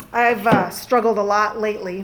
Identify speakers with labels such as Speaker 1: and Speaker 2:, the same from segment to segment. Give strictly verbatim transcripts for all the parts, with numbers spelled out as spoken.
Speaker 1: I've uh, struggled a lot lately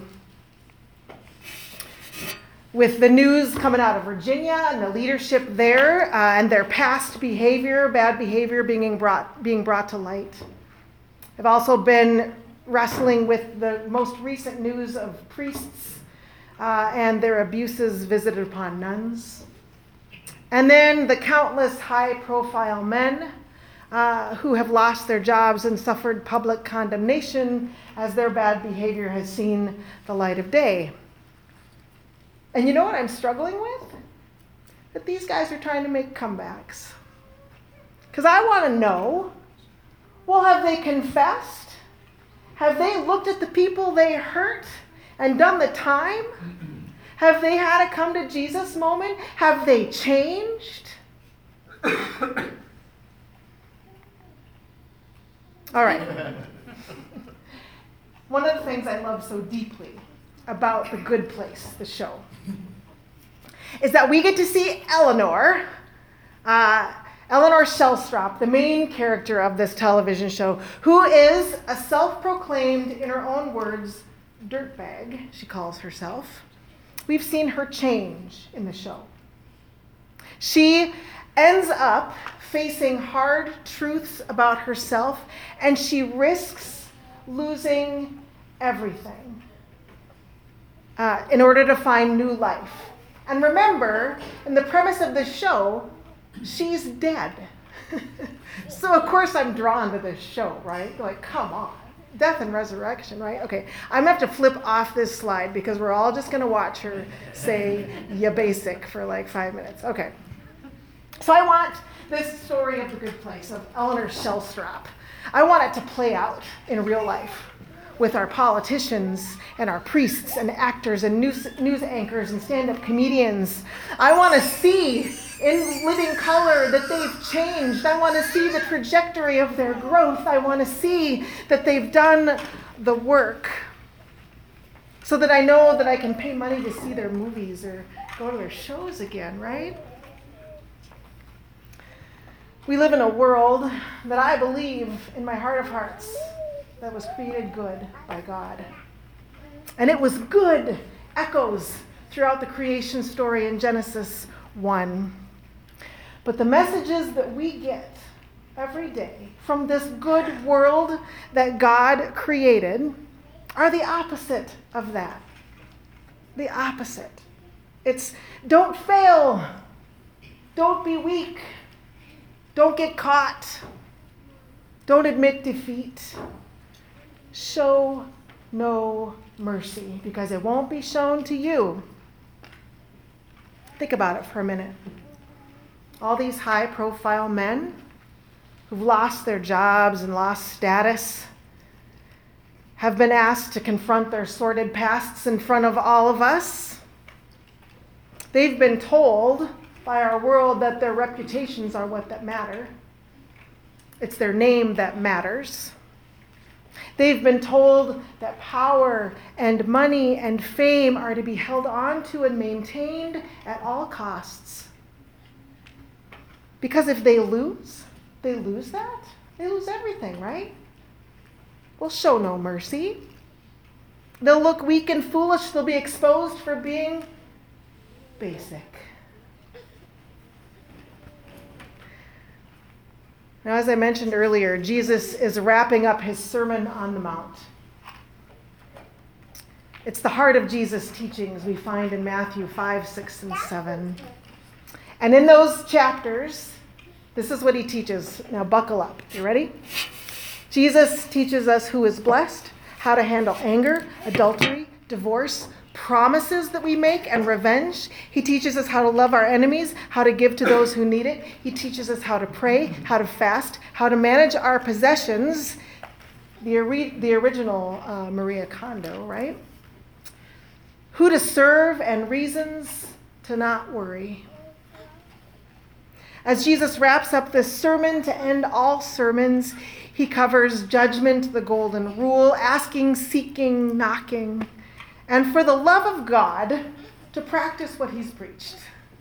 Speaker 1: with the news coming out of Virginia and the leadership there uh, and their past behavior, bad behavior being brought, being brought to light. I've also been wrestling with the most recent news of priests uh, and their abuses visited upon nuns. And then the countless high-profile men uh, who have lost their jobs and suffered public condemnation as their bad behavior has seen the light of day. And you know what I'm struggling with? That these guys are trying to make comebacks. Because I want to know, well, have they confessed? Have they looked at the people they hurt and done the time? Have they had a come to Jesus moment? Have they changed? All right. One of the things I love so deeply about The Good Place, the show, is that we get to see Eleanor, uh, Eleanor Shellstrop, the main character of this television show, who is a self-proclaimed, in her own words, dirtbag, she calls herself. We've seen her change in the show. She ends up facing hard truths about herself, and she risks losing everything uh, in order to find new life. And remember, in the premise of the show, she's dead. So of course I'm drawn to this show, right? Like, come on. Death and resurrection, right? Okay, I'm going to have to flip off this slide because we're all just going to watch her say, "Ya basic," for like five minutes. Okay. So I want this story of The Good Place, of Eleanor Shellstrop, I want it to play out in real life with our politicians and our priests and actors and news, news anchors and stand-up comedians. I want to see in living color that they've changed. I want to see the trajectory of their growth. I want to see that they've done the work so that I know that I can pay money to see their movies or go to their shows again, right? We live in a world that I believe in my heart of hearts that was created good by God. And it was good echoes throughout the creation story in Genesis one. But the messages that we get every day from this good world that God created are the opposite of that. The opposite. It's don't fail. Don't be weak. Don't get caught. Don't admit defeat. Show no mercy because it won't be shown to you. Think about it for a minute. All these high-profile men who've lost their jobs and lost status have been asked to confront their sordid pasts in front of all of us. They've been told by our world that their reputations are what that matter. It's their name that matters. They've been told that power and money and fame are to be held on to and maintained at all costs. Because if they lose, they lose that. They lose everything, right? We'll show no mercy. They'll look weak and foolish. They'll be exposed for being basic. Now, as I mentioned earlier, Jesus is wrapping up his Sermon on the Mount. It's the heart of Jesus' teachings we find in Matthew five, six, and seven. And in those chapters, this is what he teaches. Now buckle up. You ready? Jesus teaches us who is blessed, how to handle anger, adultery, divorce, promises that we make, and revenge. He teaches us how to love our enemies, how to give to those who need it. He teaches us how to pray, how to fast, how to manage our possessions. The, ori- the original uh, Maria Kondo, right? Who to serve and reasons to not worry. As Jesus wraps up this sermon to end all sermons, he covers judgment, the golden rule, asking, seeking, knocking, and for the love of God, to practice what he's preached.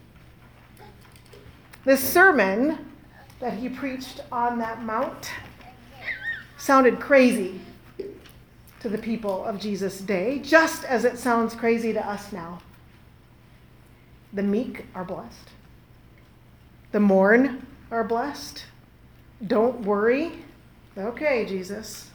Speaker 1: This sermon that he preached on that mount sounded crazy to the people of Jesus' day, just as it sounds crazy to us now. The meek are blessed. The mourn are blessed. Don't worry. Okay, Jesus.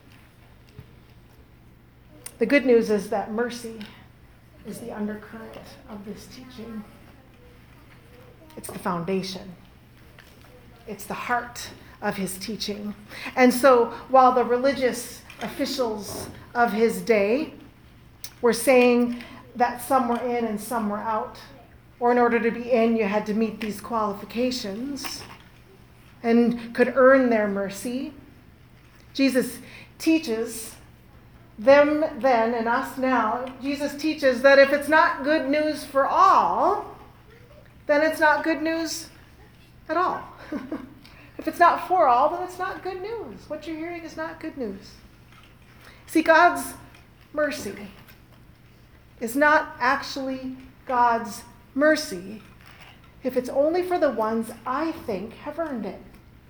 Speaker 1: The good news is that mercy is the undercurrent of this teaching. It's the foundation. It's the heart of his teaching. And so while the religious officials of his day were saying that some were in and some were out, or in order to be in, you had to meet these qualifications and could earn their mercy, Jesus teaches them then and us now, Jesus teaches that if it's not good news for all, then it's not good news at all. If it's not for all, then it's not good news. What you're hearing is not good news. See, God's mercy is not actually God's mercy if it's only for the ones I think have earned it.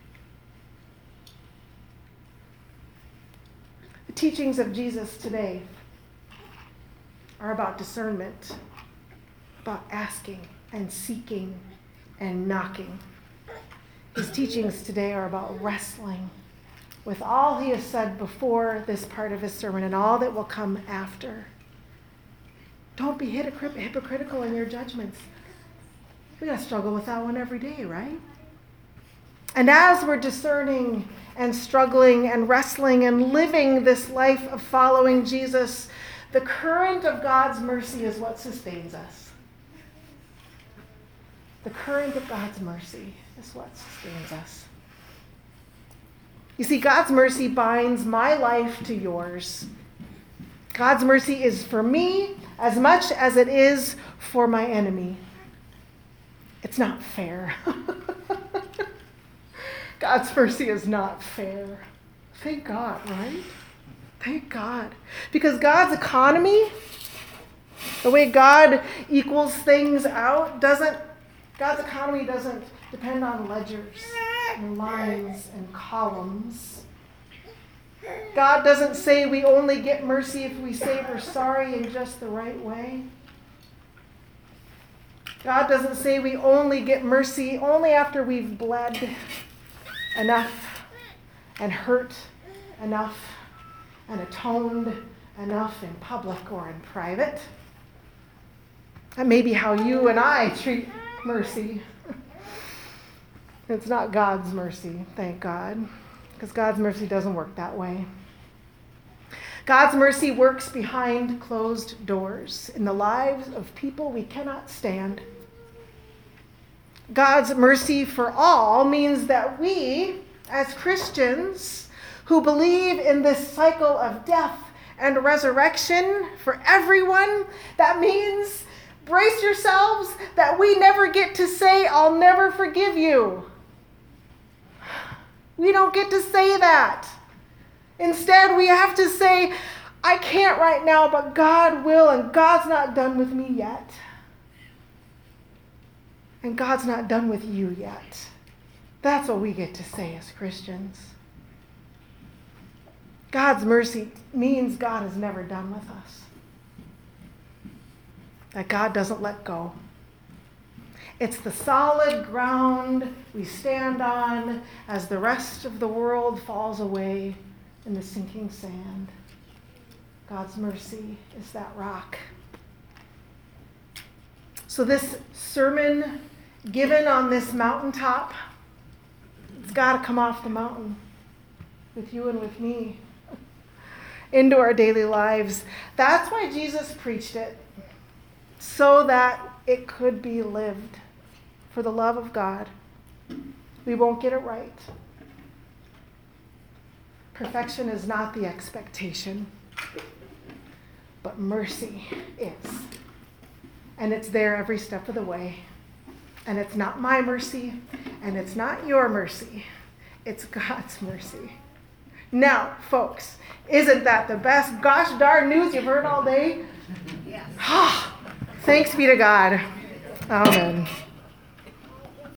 Speaker 1: The teachings of Jesus today are about discernment, about asking and seeking and knocking. His teachings today are about wrestling with all he has said before this part of his sermon and all that will come after. Don't be hypocritical in your judgments. We got to struggle with that one every day, right? And as we're discerning and struggling and wrestling and living this life of following Jesus, the current of God's mercy is what sustains us. The current of God's mercy is what sustains us. You see, God's mercy binds my life to yours. God's mercy is for me as much as it is for my enemy. It's not fair. God's mercy is not fair. Thank God, right? Thank God. Because God's economy, the way God equals things out, doesn't, God's economy doesn't depend on ledgers and lines and columns. God doesn't say we only get mercy if we say we're sorry in just the right way. God doesn't say we only get mercy only after we've bled enough and hurt enough and atoned enough in public or in private. That may be how you and I treat mercy. It's not God's mercy, thank God, because God's mercy doesn't work that way. God's mercy works behind closed doors in the lives of people we cannot stand. God's mercy for all means that we, as Christians who believe in this cycle of death and resurrection for everyone, that means, brace yourselves, that we never get to say, I'll never forgive you. We don't get to say that. Instead, we have to say, I can't right now, but God will, and God's not done with me yet. And God's not done with you yet. That's what we get to say as Christians. God's mercy means God is never done with us. That God doesn't let go. It's the solid ground we stand on as the rest of the world falls away in the sinking sand. God's mercy is that rock. So this sermon given on this mountaintop, it's got to come off the mountain with you and with me into our daily lives. That's why Jesus preached it, so that it could be lived for the love of God. We won't get it right. Perfection is not the expectation, but mercy is. And it's there every step of the way. And it's not my mercy, and it's not your mercy. It's God's mercy. Now, folks, isn't that the best gosh darn news you've heard all day? Yes. Thanks be to God. Amen.